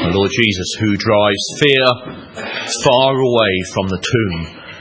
Our Lord Jesus, who drives fear far away from the tomb,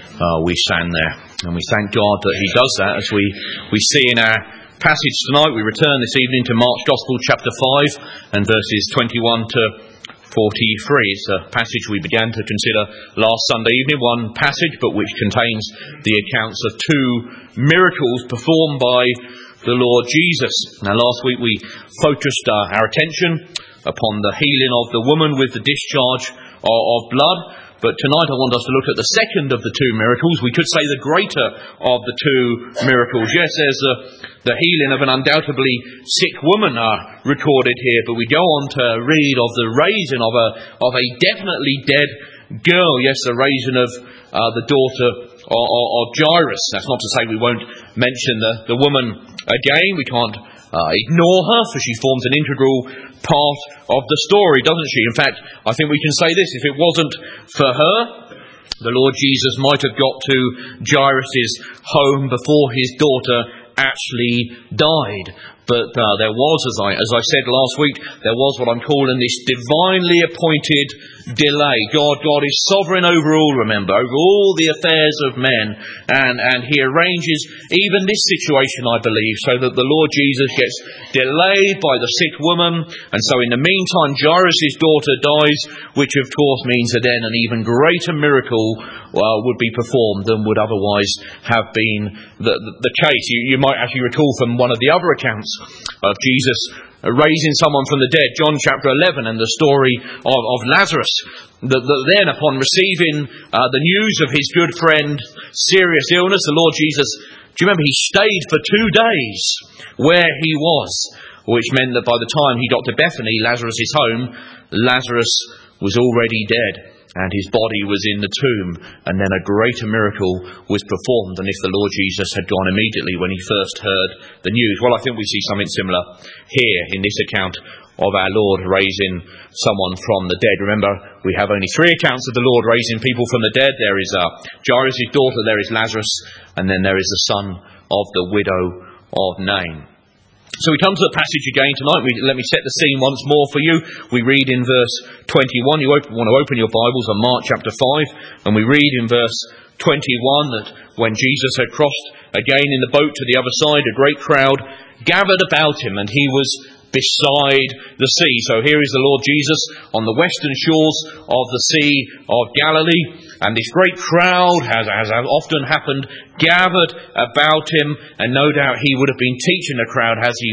we stand there. And we thank God that he does that. As we see in our passage tonight, we return this evening to Mark's Gospel chapter 5 and verses 21 to 43. It's a passage we began to consider last Sunday evening, one passage but which contains the accounts of two miracles performed by the Lord Jesus. Now last week we focused our attention upon the healing of the woman with the discharge of blood. But tonight I want us to look at the second of the two miracles. We could say the greater of the two miracles. Yes, there's the healing of an undoubtedly sick woman recorded here, but we go on to read of the raising of a definitely dead girl. Yes, the raising of the daughter of Jairus. That's not to say we won't mention the woman again. We can't ignore her, for she forms an integral part of the story, doesn't she? In fact, I think we can say this: if it wasn't for her, the Lord Jesus might have got to Jairus' home before his daughter actually died. But there was, as I said last week, there was what I'm calling this divinely appointed delay. God is sovereign over all, remember, over all the affairs of men. And he arranges even this situation, I believe, so that the Lord Jesus gets delayed by the sick woman. And so in the meantime, Jairus' daughter dies, which of course means that then an even greater miracle would be performed than would otherwise have been the case. You might actually recall from one of the other accounts of Jesus raising someone from the dead, John chapter 11, and the story of Lazarus, that then upon receiving the news of his good friend's serious illness, the Lord Jesus, do you remember, he stayed for 2 days where he was, which meant that by the time he got to Bethany, Lazarus' home, Lazarus was already dead. And his body was in the tomb, and then a greater miracle was performed than if the Lord Jesus had gone immediately when he first heard the news. Well, I think we see something similar here in this account of our Lord raising someone from the dead. Remember, we have only 3 accounts of the Lord raising people from the dead. There is Jairus' daughter, there is Lazarus, and then there is the son of the widow of Nain. So we come to the passage again tonight. Let me set the scene once more for you. We read in verse 21. You want to open your Bibles on Mark chapter 5. And we read in verse 21 that when Jesus had crossed again in the boat to the other side, a great crowd gathered about him, and he was beside the sea. So here is the Lord Jesus on the western shores of the Sea of Galilee. And this great crowd, as often happened, gathered about him, and no doubt he would have been teaching the crowd as he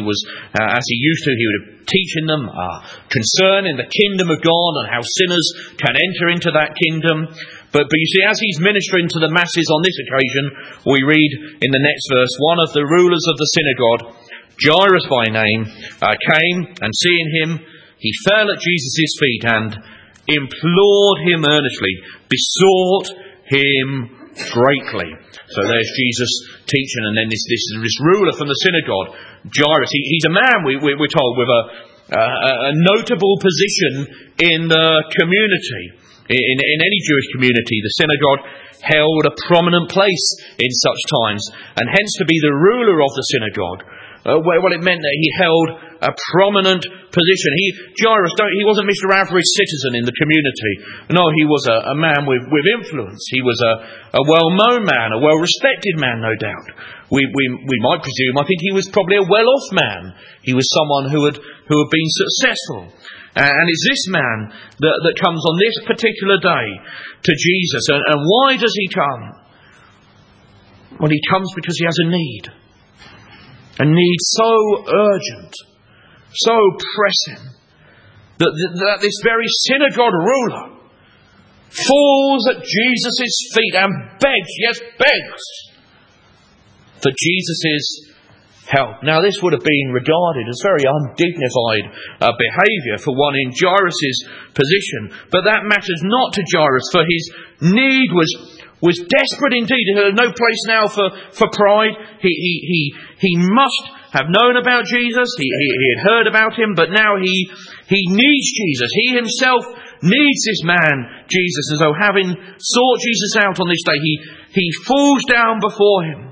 used to. He would have teaching them concerning the kingdom of God and how sinners can enter into that kingdom. But you see, as he's ministering to the masses on this occasion, we read in the next verse, one of the rulers of the synagogue, Jairus by name, came, and seeing him, he fell at Jesus' feet and implored him earnestly, besought him greatly. So there's Jesus teaching, and then this ruler from the synagogue, Jairus. He's a man, we're told, with a notable position in the community. In any Jewish community, the synagogue held a prominent place in such times, and hence to be the ruler of the synagogue. Well, it meant that he held a prominent position. Jairus, he wasn't Mr. Average citizen in the community. No, he was a man with influence. He was a well-known man, a well-respected man, no doubt. We might presume, I think he was probably a well-off man. He was someone who had been successful. And it's this man that comes on this particular day to Jesus. And why does he come? Well, he comes because he has a need. A need so urgent, so pressing, that this very synagogue ruler falls at Jesus' feet and begs for Jesus' help. Now, this would have been regarded as very undignified behaviour for one in Jairus' position. But that matters not to Jairus, for his need was desperate indeed. There was no place now for pride. He must have known about Jesus. He had heard about him, but now he needs Jesus. He himself needs this man, Jesus. And so having sought Jesus out on this day, he falls down before him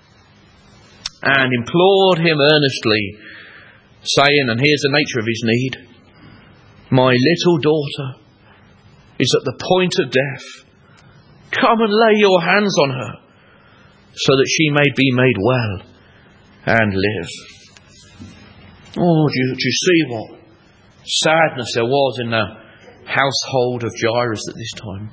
and implored him earnestly, saying, and here's the nature of his need, My little daughter is at the point of death. Come and lay your hands on her, so that she may be made well and live. Oh, do you see what sadness there was in the household of Jairus at this time?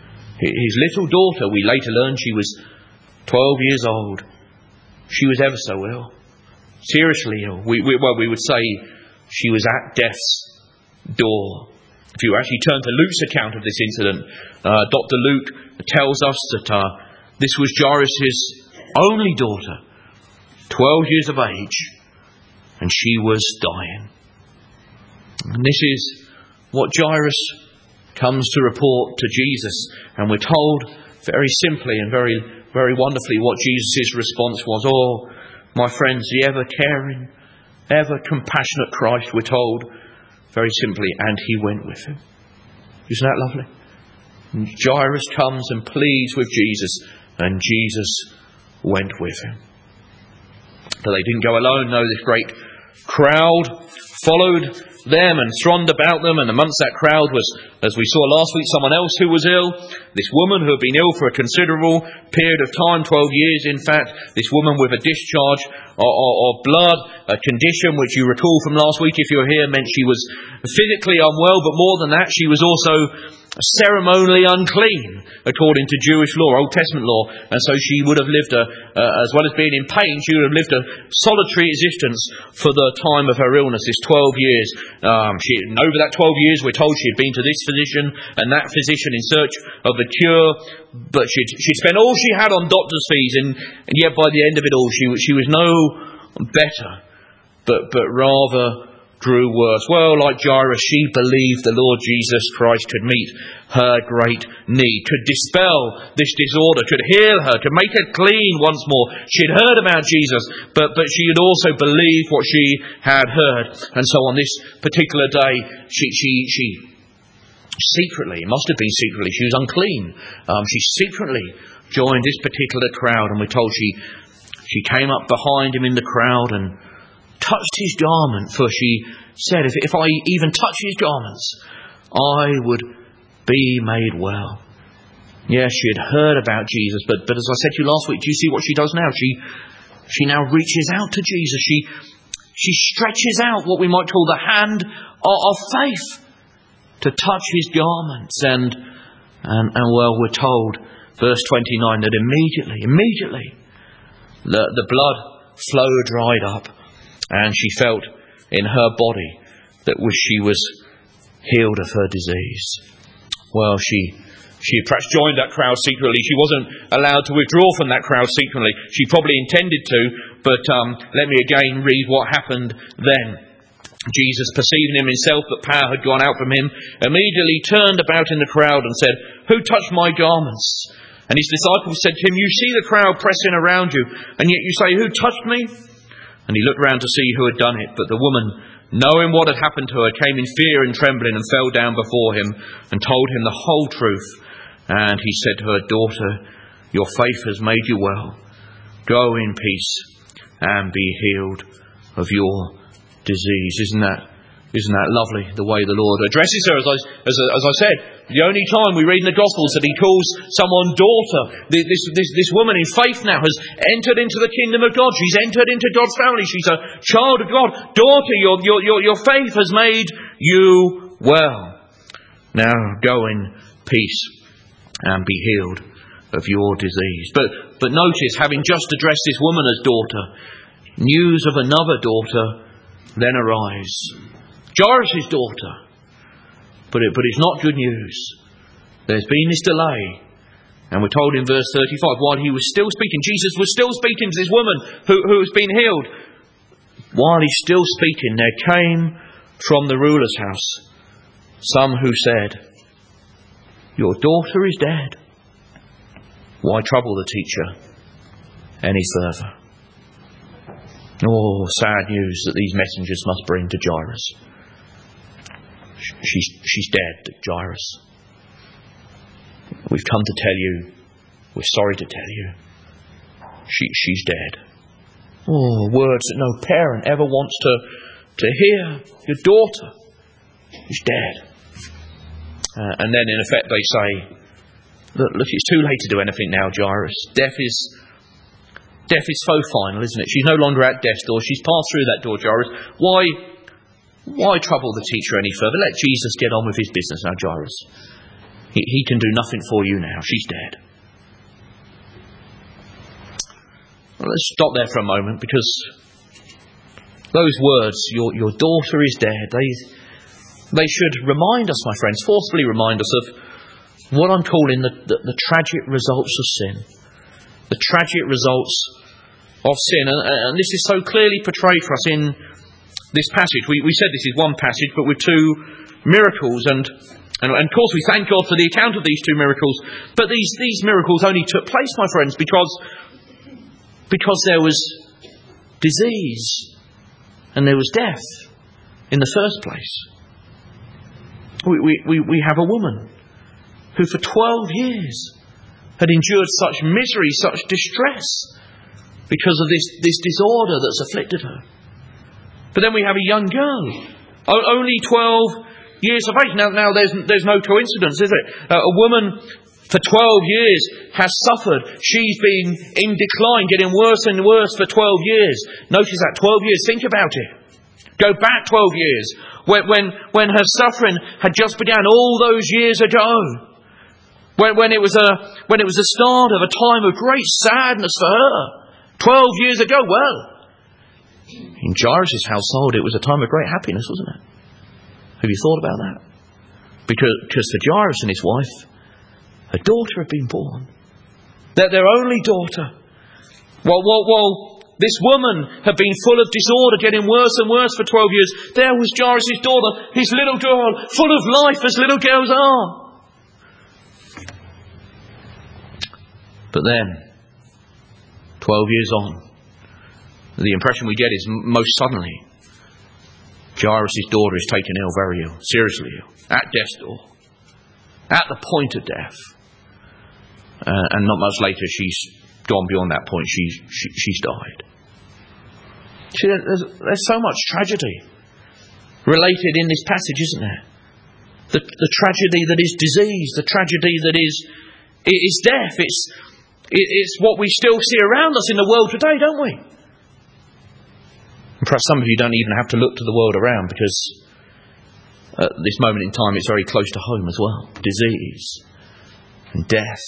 His little daughter, we later learned she was 12 years old. She was ever so ill, seriously ill. We would say she was at death's door. If you actually turn to Luke's account of this incident, Dr. Luke tells us that this was Jairus' only daughter, 12 years of age, and she was dying. And this is what Jairus comes to report to Jesus, and we're told very simply and very, very wonderfully what Jesus' response was. Oh, my friends, the ever-caring, ever-compassionate Christ, we're told very simply, and he went with him. Isn't that lovely? And Jairus comes and pleads with Jesus, and Jesus went with him. But they didn't go alone. No, this great crowd followed them and thronged about them, and amongst that crowd was, as we saw last week, someone else who was ill. This woman who had been ill for a considerable period of time, 12 years in fact. This woman with a discharge of blood, a condition which you recall from last week if you were here, meant she was physically unwell, but more than that, she was also ceremonially unclean according to Jewish law, Old Testament law, and so she would have lived as well as being in pain, she would have lived a solitary existence for the time of her illness, this 12 years. Over that 12 years we're told she had been to this physician and that physician in search of a cure, but she'd spent all she had on doctor's fees, and yet by the end of it all she was no better, but rather grew worse. Well, like Jairus, she believed the Lord Jesus Christ could meet her great need, could dispel this disorder, could heal her, could make her clean once more. She'd heard about Jesus, but she had also believed what she had heard. And so on this particular day, she secretly, it must have been secretly, she was unclean. She secretly joined this particular crowd, and we're told she came up behind him in the crowd and touched his garment, for she said, if I even touch his garments, I would be made well. Yes, she had heard about Jesus, but as I said to you last week, do you see what she does now? She now reaches out to Jesus. She stretches out what we might call the hand of faith to touch his garments, and well, we're told, verse 29, that immediately the blood flow dried up, and she felt in her body that she was healed of her disease. Well, she had perhaps joined that crowd secretly. She wasn't allowed to withdraw from that crowd secretly. She probably intended to, but let me again read what happened then. Jesus, perceiving in himself that power had gone out from him, immediately turned about in the crowd and said, "Who touched my garments?" And his disciples said to him, "You see the crowd pressing around you, and yet you say, 'Who touched me?'" And he looked round to see who had done it. But the woman, knowing what had happened to her, came in fear and trembling and fell down before him and told him the whole truth. And he said to her, "Daughter, your faith has made you well. Go in peace and be healed of your disease." Isn't that lovely, the way the Lord addresses her? As I said, the only time we read in the Gospels that he calls someone daughter. This woman in faith now has entered into the kingdom of God. She's entered into God's family. She's a child of God. Daughter, your faith has made you well. Now go in peace and be healed of your disease. But notice, having just addressed this woman as daughter, news of another daughter then arrives. Jairus' daughter. But it's not good news. There's been this delay. And we're told in verse 35, while he was still speaking, Jesus was still speaking to this woman who has been healed. While he's still speaking, there came from the ruler's house some who said, "Your daughter is dead. Why trouble the teacher any further?" Oh, sad news that these messengers must bring to Jairus. She's dead, Jairus. We've come to tell you, we're sorry to tell you, she's dead. Oh, words that no parent ever wants to hear. Your daughter He's dead. And then in effect they say, look, it's too late to do anything now, Jairus. Death is so final, isn't it? She's no longer at death's door. She's passed through that door, Jairus. Why trouble the teacher any further? Let Jesus get on with his business now, Jairus. He can do nothing for you now. She's dead. Well, let's stop there for a moment, because those words, your daughter is dead, they should remind us, my friends, forcefully remind us of what I'm calling the tragic results of sin. The tragic results of sin. And this is so clearly portrayed for us in this passage. We said this is one passage, but with two miracles. And of course we thank God for the account of these two miracles. But these miracles only took place, my friends, because there was disease and there was death in the first place. We have a woman who for 12 years had endured such misery, such distress, because of this disorder that's afflicted her. But then we have a young girl, only 12 years of age. Now there's no coincidence, is it? A woman for 12 years has suffered. She's been in decline, getting worse and worse for 12 years. Notice that, 12 years. Think about it. Go back 12 years, when her suffering had just begun all those years ago. When it was a start of a time of great sadness for her. 12 years ago, well, in Jairus' household it was a time of great happiness, wasn't it? Have you thought about that? Because for Jairus and his wife, a daughter had been born. Their only daughter. While this woman had been full of disorder, getting worse and worse for 12 years, there was Jairus' daughter, his little girl, full of life as little girls are. But then, 12 years on, the impression we get is most suddenly, Jairus' daughter is taken ill, very ill, seriously ill, at death's door, at the point of death. And not much later, she's gone beyond that point. She's died. See, there's so much tragedy related in this passage, isn't there? The tragedy that is disease, the tragedy that is death. It's what we still see around us in the world today, don't we? And perhaps some of you don't even have to look to the world around, because at this moment in time it's very close to home as well. Disease and death.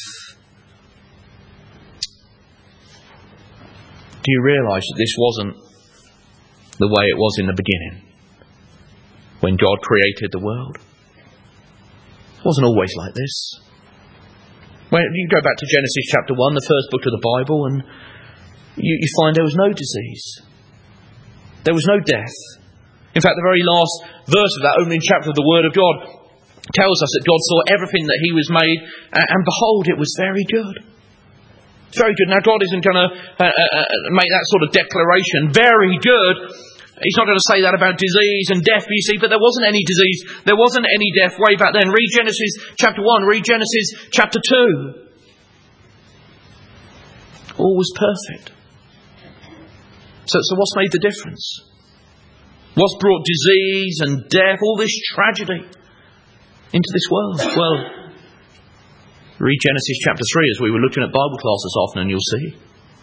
Do you realise that this wasn't the way it was in the beginning, when God created the world? It wasn't always like this. When you go back to Genesis chapter 1, the first book of the Bible, and you find there was no disease. There was no death. In fact, the very last verse of that opening chapter of the Word of God tells us that God saw everything that He was made, and behold, it was very good. It's very good. Now, God isn't going to make that sort of declaration, very good. He's not going to say that about disease and death, you see, but there wasn't any disease, there wasn't any death way back then. Read Genesis chapter 1, read Genesis chapter 2. All was perfect. So what's made the difference? What's brought disease and death, all this tragedy into this world? Well, read Genesis chapter 3 as we were looking at Bible class this afternoon, you'll see.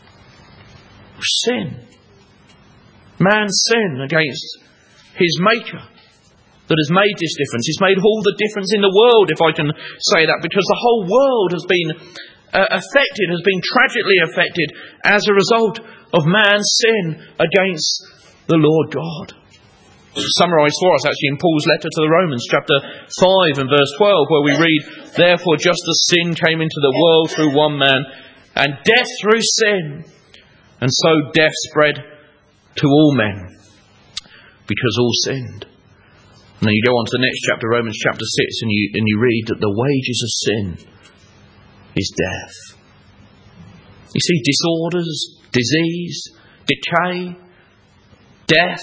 Sin. Man's sin against his Maker that has made this difference. It's made all the difference in the world, if I can say that, because the whole world has been affected, has been tragically affected as a result of man's sin against the Lord God. Summarised for us actually in Paul's letter to the Romans, chapter 5 and verse 12, where we read, "Therefore just as sin came into the world through one man, and death through sin, and so death spread to all men, because all sinned." And then you go on to the next chapter, Romans chapter 6, and you read that the wages of sin is death. You see, disorders, disease, decay, death.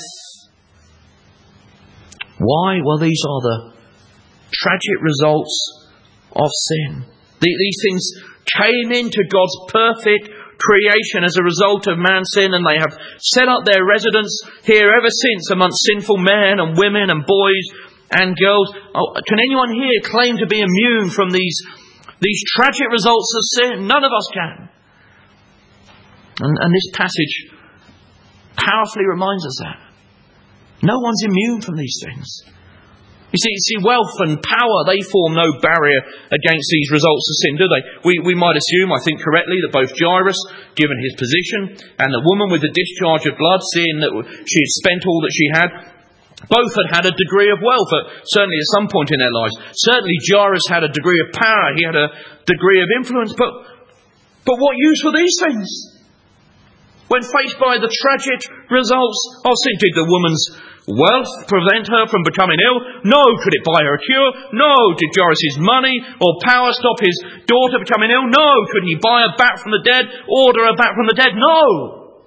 Why? Well, these are the tragic results of sin. These things came into God's perfect creation as a result of man's sin, and they have set up their residence here ever since amongst sinful men and women and boys and girls. Can anyone here claim to be immune from these tragic results of sin? None of us can. And this passage powerfully reminds us that. No one's immune from these things. You see, wealth and power, they form no barrier against these results of sin, do they? We might assume, I think correctly, that both Jairus, given his position, and the woman with the discharge of blood, seeing that she had spent all that she had, both had a degree of wealth, certainly at some point in their lives. Certainly Jairus had a degree of power, he had a degree of influence, but what use were these things? When faced by the tragic results of sin, did the woman's wealth prevent her from becoming ill? No. Could it buy her a cure? No. Did Jairus' money or power stop his daughter becoming ill? No. Could he buy her back from the dead? Order her back from the dead? No.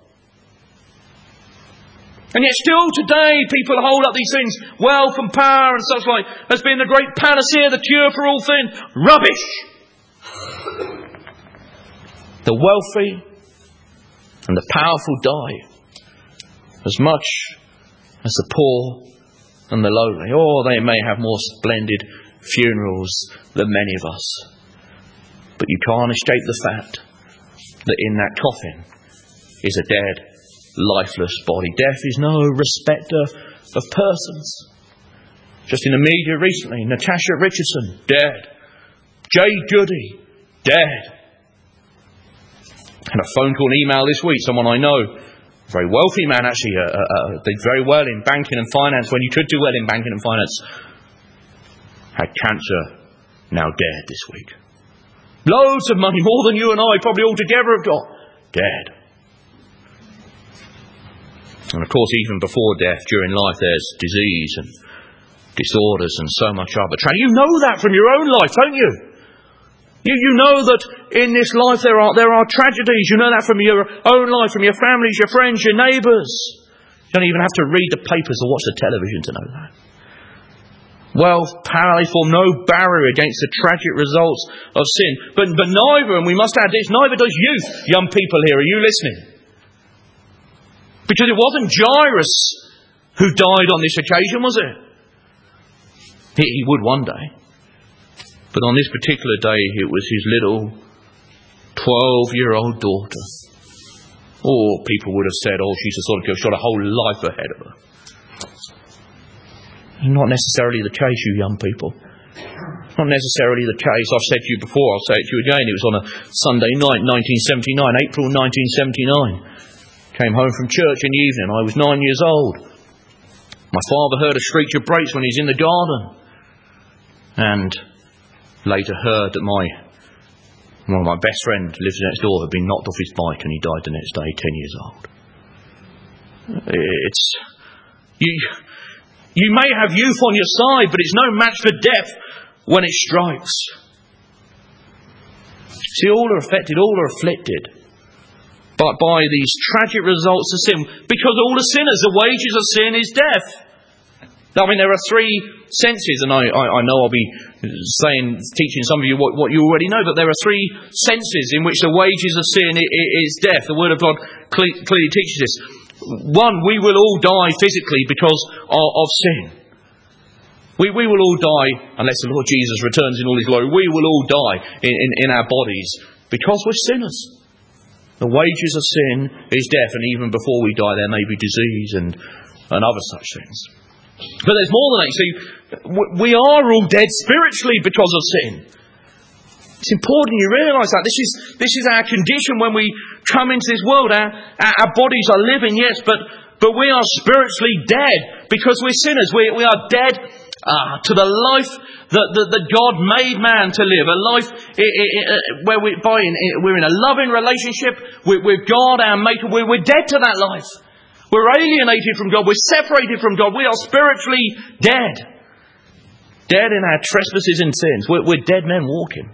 And yet still today people hold up these things, wealth and power and such like, as being the great panacea, the cure for all sin. Rubbish! The wealthy and the powerful die as much as the poor and the lowly. Or they may have more splendid funerals than many of us. But you can't escape the fact that in that coffin is a dead, lifeless body. Death is no respecter of persons. Just in the media recently, Natasha Richardson, dead. Jay Goody, dead. And a phone call and email this week, someone I know, a very wealthy man actually, did very well in banking and finance when you could do well in banking and finance, had cancer, now dead this week. Loads of money, more than you and I probably all together have got, dead. And of course, even before death, during life, there's disease and disorders and so much other. You know that from your own life, don't you? You know that in this life there are tragedies. You know that from your own life, from your families, your friends, your neighbours. You don't even have to read the papers or watch the television to know that. Wealth, power, they form no barrier against the tragic results of sin. But neither, and we must add this, neither does youth, young people here. Are you listening? Because it wasn't Jairus who died on this occasion, was it? He would one day. But on this particular day, it was his little 12-year-old daughter. Or people would have said, she's a sort of girl, she's got a whole life ahead of her. Not necessarily the case, you young people. Not necessarily the case. I've said to you before, I'll say it to you again. It was on a Sunday night, 1979, April 1979. Came home from church in the evening. I was 9 years old. My father heard a screech of brakes when he's in the garden. And later heard that my best friend who lives next door had been knocked off his bike and he died the next day, 10 years old. You may have youth on your side, but it's no match for death when it strikes. See, all are affected, all are afflicted by these tragic results of sin, because all are sinners. The wages of sin is death. I mean, there are three senses, and I know I'll be teaching some of you what you already know, but there are three senses in which the wages of sin is death. The Word of God clearly teaches this. One, we will all die physically because of sin. We will all die, unless the Lord Jesus returns in all His glory, we will all die in our bodies because we're sinners. The wages of sin is death, and even before we die there may be disease and other such things. But there's more than that. You see, we are all dead spiritually because of sin. It's important you realise that. This is our condition when we come into this world. Our bodies are living, yes, but we are spiritually dead because we're sinners. We are dead to the life that God made man to live. A life where we're in a loving relationship with God, our Maker. We're dead to that life. We're alienated from God. We're separated from God. We are spiritually dead. Dead in our trespasses and sins. We're dead men walking.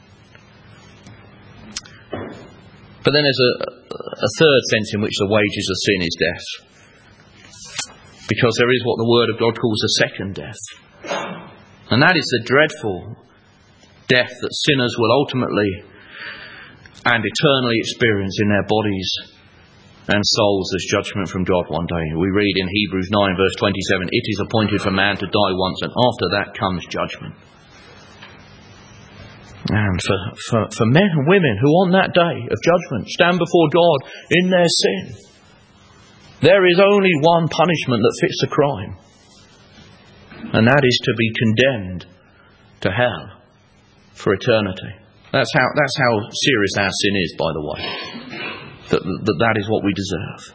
But then there's a third sense in which the wages of sin is death. Because there is what the Word of God calls a second death. And that is the dreadful death that sinners will ultimately and eternally experience in their bodies and souls as judgment from God one day. We read in Hebrews 9 verse 27, it is appointed for man to die once, and after that comes judgment. And for men and women who on that day of judgment stand before God in their sin, there is only one punishment that fits the crime, and that is to be condemned to hell for eternity. That's how serious our sin is, by the way. That is what we deserve.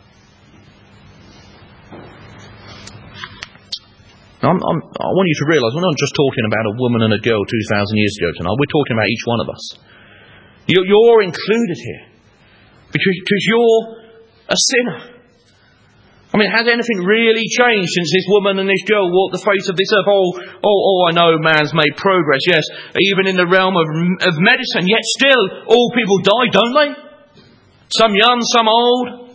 I want you to realise we're not just talking about a woman and a girl 2,000 years ago tonight. We're talking about each one of us. You're included here because you're a sinner. I mean, has anything really changed since this woman and this girl walked the face of this earth? I know man's made progress, yes, even in the realm of medicine, yet still all people die, don't they? Some young, some old.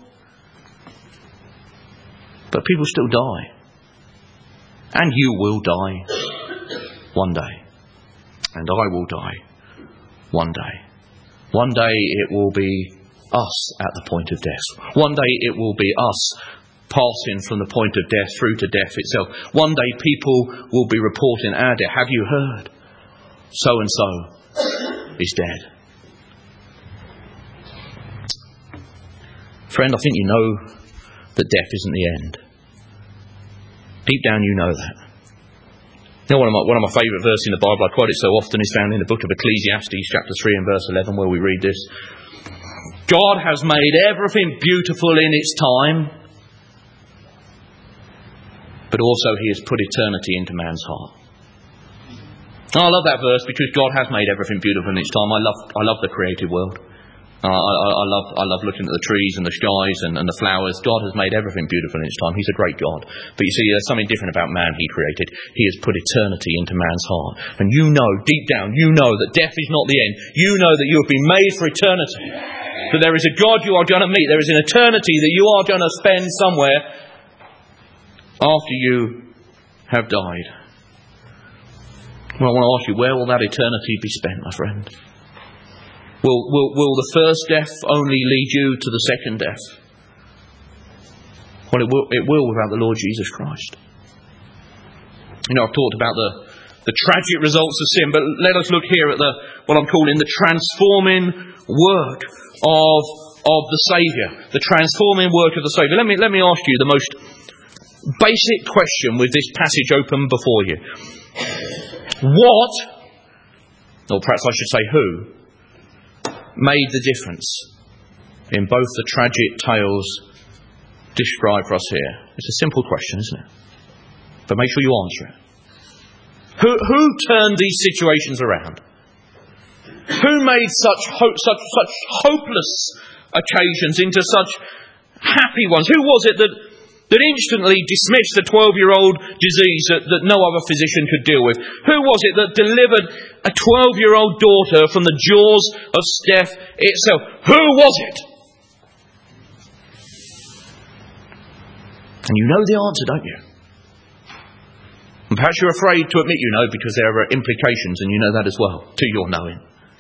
But people still die. And you will die one day. And I will die one day. One day it will be us at the point of death. One day it will be us passing from the point of death through to death itself. One day people will be reporting our death. Have you heard? So and so is dead. Friend, I think you know that death isn't the end. Deep down you know that. You know, one of my favourite verses in the Bible, I quote it so often, is found in the book of Ecclesiastes, chapter 3 and verse 11, where we read this. God has made everything beautiful in its time, but also He has put eternity into man's heart. I love that verse because God has made everything beautiful in its time. I love the creative world. I love looking at the trees and the skies and the flowers. God has made everything beautiful in its time. He's a great God. But you see, there's something different about man He created. He has put eternity into man's heart. And you know, deep down, you know that death is not the end. You know that you have been made for eternity. That there is a God you are going to meet. There is an eternity that you are going to spend somewhere after you have died. Well, I want to ask you, where will that eternity be spent, my friend? Will the first death only lead you to the second death? Well, it will without the Lord Jesus Christ. You know, I've talked about the tragic results of sin, but let us look here at what I'm calling the transforming work of the Saviour. The transforming work of the Saviour. Let me ask you the most basic question with this passage open before you. What, or perhaps I should say who, made the difference in both the tragic tales described for us here? It's a simple question, isn't it? But make sure you answer it. Who turned these situations around? Who made such hopeless occasions into such happy ones? Who was it that instantly dismissed the 12-year-old disease that no other physician could deal with? Who was it that delivered a 12-year-old daughter from the jaws of death itself? Who was it? And you know the answer, don't you? And perhaps you're afraid to admit you know because there are implications, and you know that as well, to your knowing.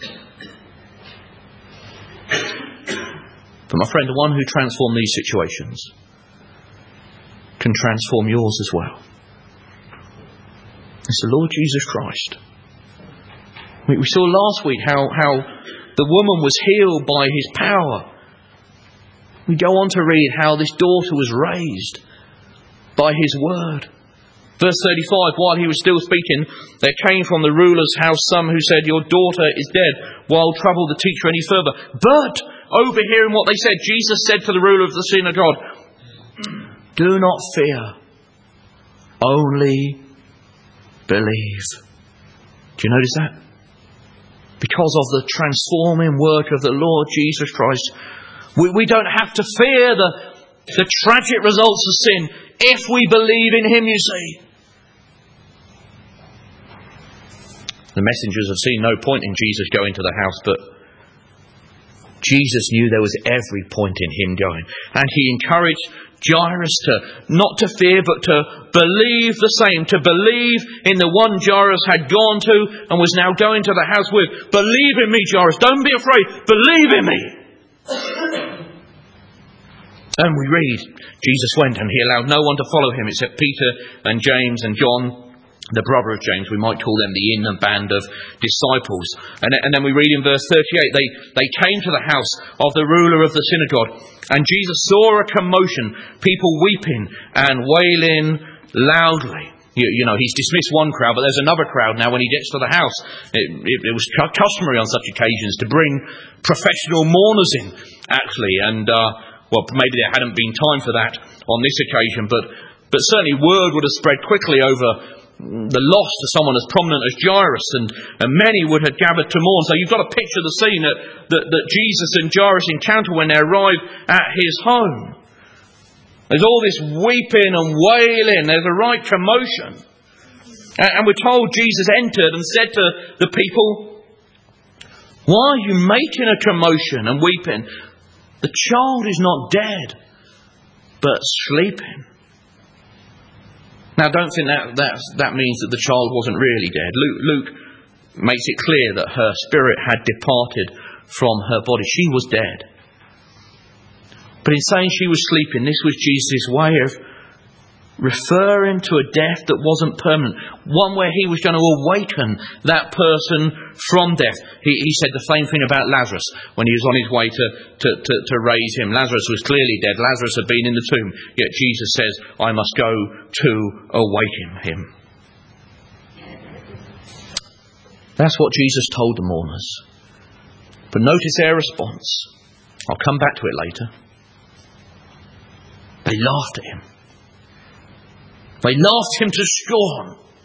But my friend, the one who transformed these situations can transform yours as well. It's the Lord Jesus Christ. We saw last week how the woman was healed by His power. We go on to read how this daughter was raised by His word. Verse 35, while He was still speaking, there came from the ruler's house some who said, your daughter is dead. While trouble the teacher any further. But, overhearing what they said, Jesus said to the ruler of the synagogue, do not fear, only believe. Do you notice that? Because of the transforming work of the Lord Jesus Christ, we don't have to fear the tragic results of sin if we believe in Him, you see. The messengers have seen no point in Jesus going to the house, but Jesus knew there was every point in Him going. And He encouraged Jairus not to fear, but to believe the same. To believe in the one Jairus had gone to and was now going to the house with. Believe in me, Jairus. Don't be afraid. Believe in me. And we read, Jesus went and he allowed no one to follow him except Peter and James and John, the brother of James. We might call them the inner band of disciples. And then we read in verse 38, they came to the house of the ruler of the synagogue, and Jesus saw a commotion, people weeping and wailing loudly. You know, he's dismissed one crowd, but there's another crowd now when he gets to the house. It was customary on such occasions to bring professional mourners in, actually. And, well, maybe there hadn't been time for that on this occasion, but certainly word would have spread quickly over the loss to someone as prominent as Jairus, and many would have gathered to mourn. So you've got to picture the scene that Jesus and Jairus encounter when they arrive at his home. There's all this weeping and wailing. There's a right commotion. And we're told Jesus entered and said to the people, "Why are you making a commotion and weeping? The child is not dead, but sleeping." Now, don't think that means that the child wasn't really dead. Luke makes it clear that her spirit had departed from her body. She was dead. But in saying she was sleeping, this was Jesus' way of referring to a death that wasn't permanent. One where he was going to awaken that person from death. He said the same thing about Lazarus when he was on his way to raise him. Lazarus was clearly dead. Lazarus had been in the tomb. Yet Jesus says, "I must go to awaken him." That's what Jesus told the mourners. But notice their response. I'll come back to it later. They laughed at him. They laughed him to scorn.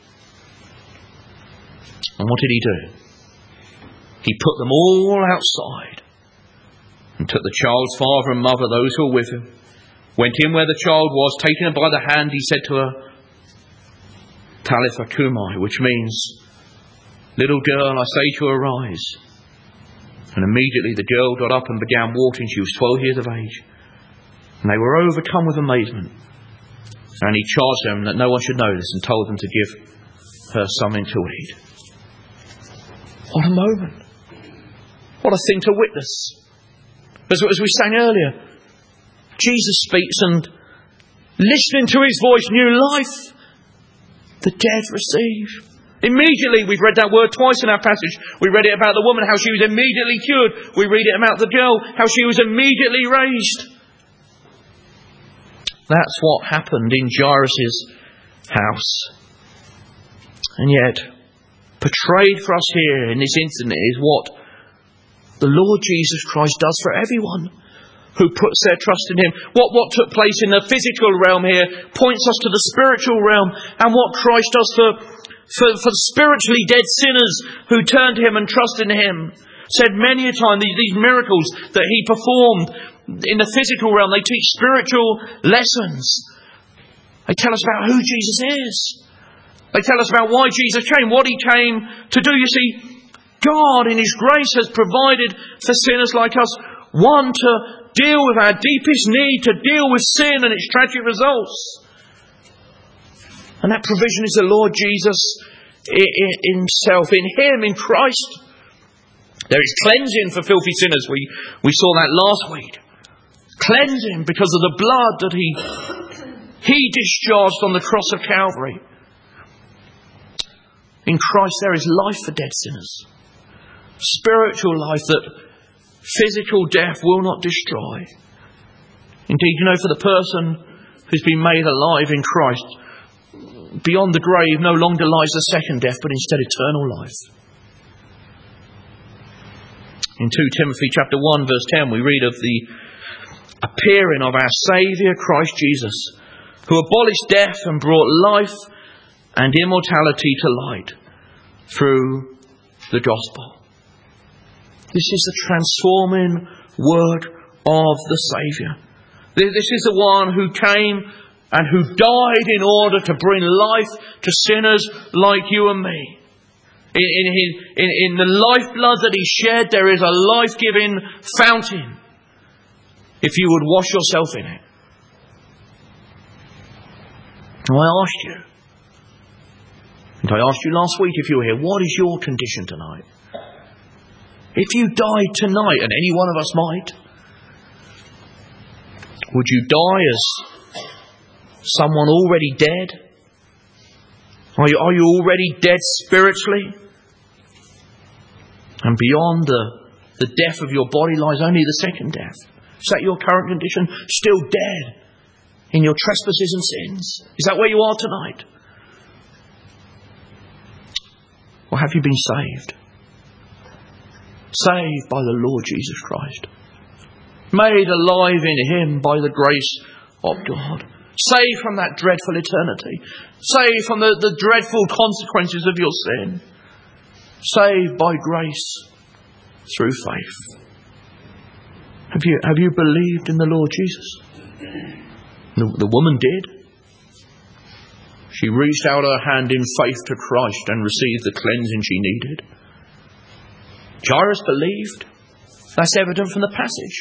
And what did he do? He put them all outside and took the child's father and mother, those who were with him, went in where the child was, taking her by the hand, he said to her, "Talitha cumi," which means, "Little girl, I say to her, arise." And immediately the girl got up and began walking. She was 12 years of age. And they were overcome with amazement. And he charged them that no one should know this and told them to give her something to eat. What a moment. What a thing to witness. As we sang earlier, Jesus speaks and listening to his voice, new life, the dead receive. Immediately, we've read that word twice in our passage. We read it about the woman, how she was immediately cured. We read it about the girl, how she was immediately raised. That's what happened in Jairus' house. And yet, portrayed for us here in this incident is what the Lord Jesus Christ does for everyone who puts their trust in him. What took place in the physical realm here points us to the spiritual realm, and what Christ does for spiritually dead sinners who turn to him and trust in him. Said many a time, these miracles that he performed in the physical realm, they teach spiritual lessons. They tell us about who Jesus is. They tell us about why Jesus came, what he came to do. You see, God in his grace has provided for sinners like us one to deal with our deepest need, to deal with sin and its tragic results. And that provision is the Lord Jesus himself. In him, in Christ, there is cleansing for filthy sinners. We saw that last week. Cleansing because of the blood that he discharged on the cross of Calvary. In Christ there is life for dead sinners. Spiritual life that physical death will not destroy. Indeed, you know, for the person who's been made alive in Christ, beyond the grave no longer lies the second death, but instead eternal life. In 2 Timothy chapter 1 verse 10 we read of the appearing of our Saviour Christ Jesus, who abolished death and brought life and immortality to light through the gospel. This is the transforming work of the Saviour. This is the one who came and who died in order to bring life to sinners like you and me. In the lifeblood that he shed, there is a life-giving fountain, if you would wash yourself in it. And I asked you, and I asked you last week if you were here, what is your condition tonight? If you died tonight, and any one of us might, Would you die as someone already dead? Are you already dead spiritually? And beyond the death of your body lies only the second death. Is that your current condition? Still dead in your trespasses and sins? Is that where you are tonight? Or have you been saved? Saved by the Lord Jesus Christ. Made alive in Him by the grace of God. Saved from that dreadful eternity. Saved from the dreadful consequences of your sin. Saved by grace through faith. Have you believed in the Lord Jesus? The woman did. She reached out her hand in faith to Christ and received the cleansing she needed. Jairus believed. That's evident from the passage.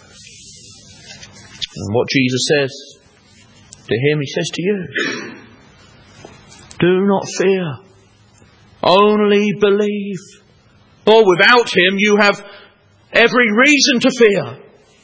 And what Jesus says to him, He says to you, do not fear, only believe. For without Him you have every reason to fear.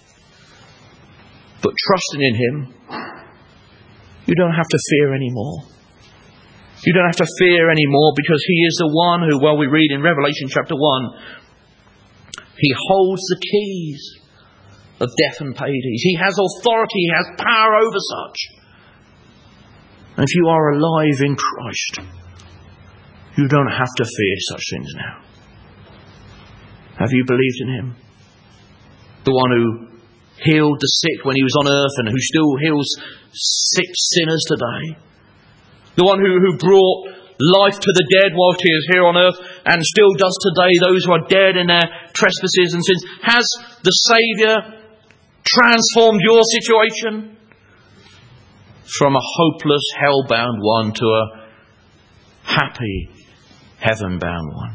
But trusting in Him, you don't have to fear anymore. You don't have to fear anymore because He is the one who, well, we read in Revelation chapter 1, He holds the keys of death and Hades. He has authority, He has power over such. And if you are alive in Christ, you don't have to fear such things now. Have you believed in Him? The one who healed the sick when He was on earth and who still heals sick sinners today. The one who brought life to the dead whilst He is here on earth and still does today, those who are dead in their trespasses and sins. Has the Saviour transformed your situation from a hopeless, hell-bound one to a happy, heaven-bound one?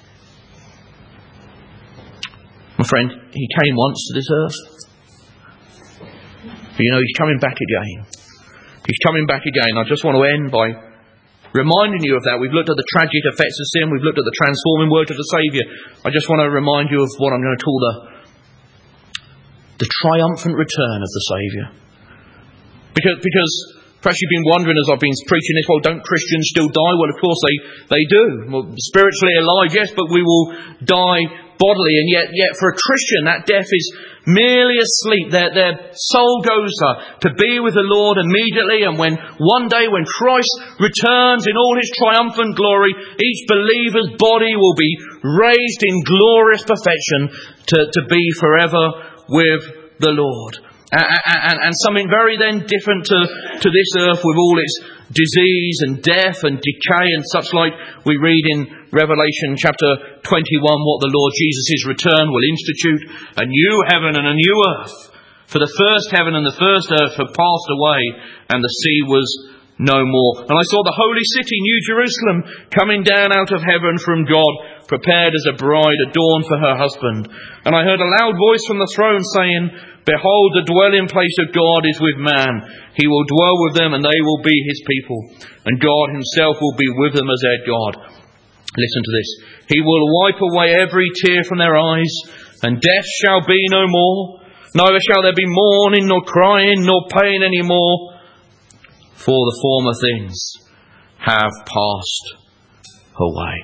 My friend, He came once to this earth. But He's coming back again. He's coming back again. I just want to end by reminding you of that. We've looked at the tragic effects of sin. We've looked at the transforming work of the Saviour. I just want to remind you of what I'm going to call the triumphant return of the Saviour. Because perhaps you've been wondering as I've been preaching this, well, don't Christians still die? Well, of course they do. Well, spiritually alive, yes, but we will die bodily. And yet for a Christian, that death is merely a sleep. Their soul goes to be with the Lord immediately. And one day when Christ returns in all His triumphant glory, each believer's body will be raised in glorious perfection to be forever with the Lord. And something very then different to this earth with all its disease and death and decay and such like. We read in Revelation chapter 21 what the Lord Jesus' return will institute: a new heaven and a new earth. For the first heaven and the first earth had passed away and the sea was no more. And I saw the holy city, New Jerusalem, coming down out of heaven from God, prepared as a bride adorned for her husband. And I heard a loud voice from the throne saying, behold, the dwelling place of God is with man. He will dwell with them and they will be His people. And God Himself will be with them as their God. Listen to this. He will wipe away every tear from their eyes, and death shall be no more. Neither shall there be mourning, nor crying, nor pain any more. For the former things have passed away.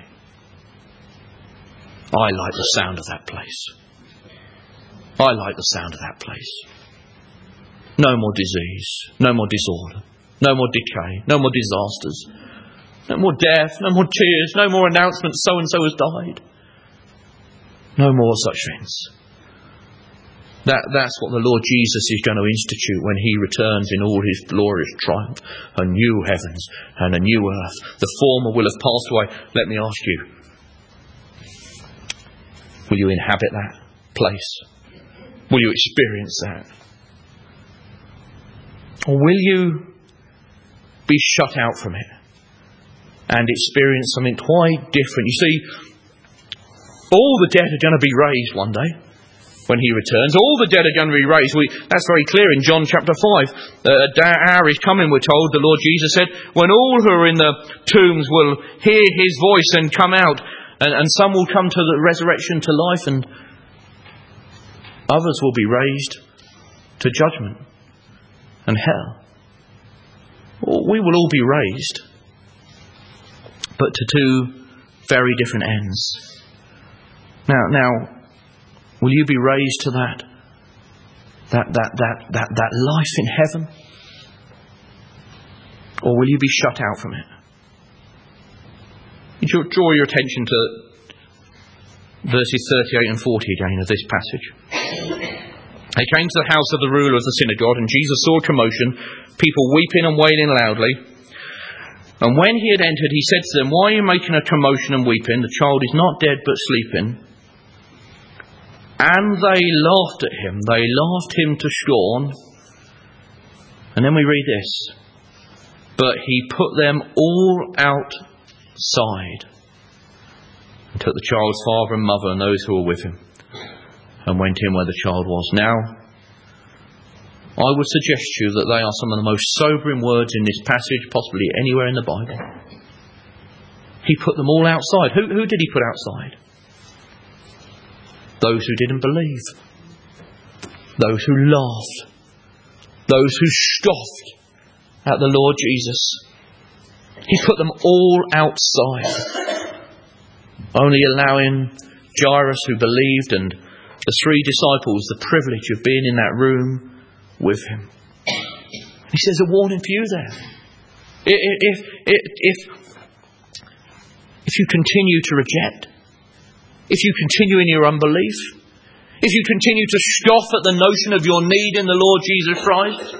I like the sound of that place. I like the sound of that place. No more disease, no more disorder, no more decay, no more disasters, no more death, no more tears, no more announcements so-and-so has died. No more such things. That's what the Lord Jesus is going to institute when He returns in all His glorious triumph. A new heavens and a new earth. The former will have passed away. Let me ask you, will you inhabit that place? Will you experience that? Or will you be shut out from it and experience something quite different? You see, all the dead are going to be raised one day. When He returns, all the dead are going to be raised. That's very clear in John chapter 5. That hour is coming, we're told, the Lord Jesus said, when all who are in the tombs will hear His voice and come out, and some will come to the resurrection to life, and others will be raised to judgment. and hell. We will all be raised, but to two very different ends. Now, will you be raised to that life in heaven? Or will you be shut out from it? You draw your attention to verses 38 and 40 again of this passage. They came to the house of the ruler of the synagogue, and Jesus saw a commotion, people weeping and wailing loudly. And when he had entered, he said to them, "Why are you making a commotion and weeping? The child is not dead but sleeping." And they laughed at him. They laughed him to scorn. And then we read this. But he put them all outside and took the child's father and mother and those who were with him and went in where the child was. Now, I would suggest to you that they are some of the most sobering words in this passage, possibly anywhere in the Bible. He put them all outside. Who did he put outside? Those who didn't believe. Those who laughed. Those who scoffed at the Lord Jesus. He put them all outside, only allowing Jairus, who believed, and the three disciples the privilege of being in that room with him. He says a warning for you there. If you continue to reject, if you continue in your unbelief, if you continue to scoff at the notion of your need in the Lord Jesus Christ,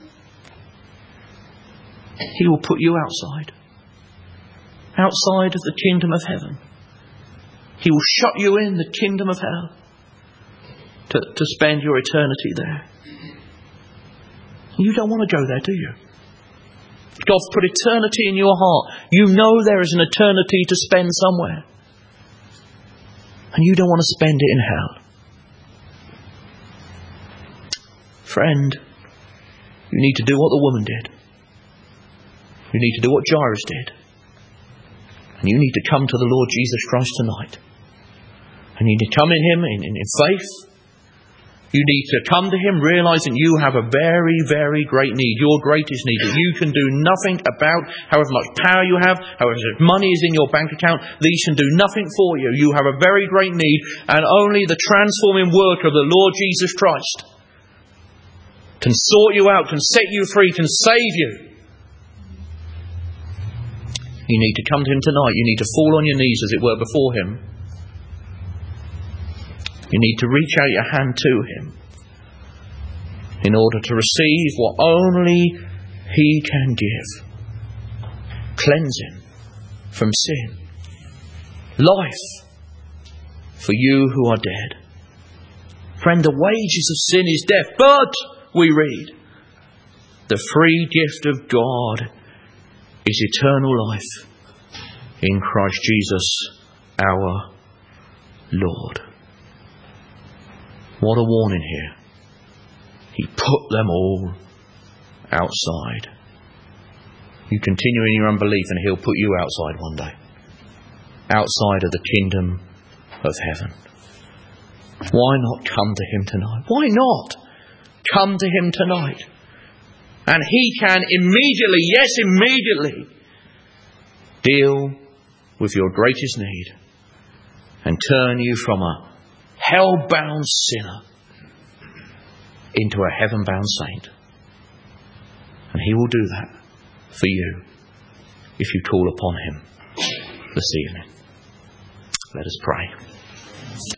he will put you outside of the kingdom of heaven. He will shut you in the kingdom of hell to spend your eternity there. You don't want to go there, do you? God's put eternity in your heart. You know there is an eternity to spend somewhere. And you don't want to spend it in hell. Friend, you need to do what the woman did. You need to do what Jairus did. And you need to come to the Lord Jesus Christ tonight. And you need to come in him in faith. You need to come to him realizing you have a very, very great need. Your greatest need that you can do nothing about. However much power you have, however much money is in your bank account, these can do nothing for you. You have a very great need, and only the transforming work of the Lord Jesus Christ can sort you out, can set you free, can save you. You need to come to him tonight. You need to fall on your knees, as it were, before him. You need to reach out your hand to him in order to receive what only he can give. Cleansing from sin. Life for you who are dead. Friend, the wages of sin is death, but, we read, the free gift of God is eternal life in Christ Jesus our Lord. What a warning here. He put them all outside. You continue in your unbelief and he'll put you outside one day. Outside of the kingdom of heaven. Why not come to him tonight? Why not come to him tonight? And he can immediately, yes, immediately, deal with your greatest need and turn you from a hell-bound sinner into a heaven-bound saint. And he will do that for you if you call upon him this evening. Let us pray.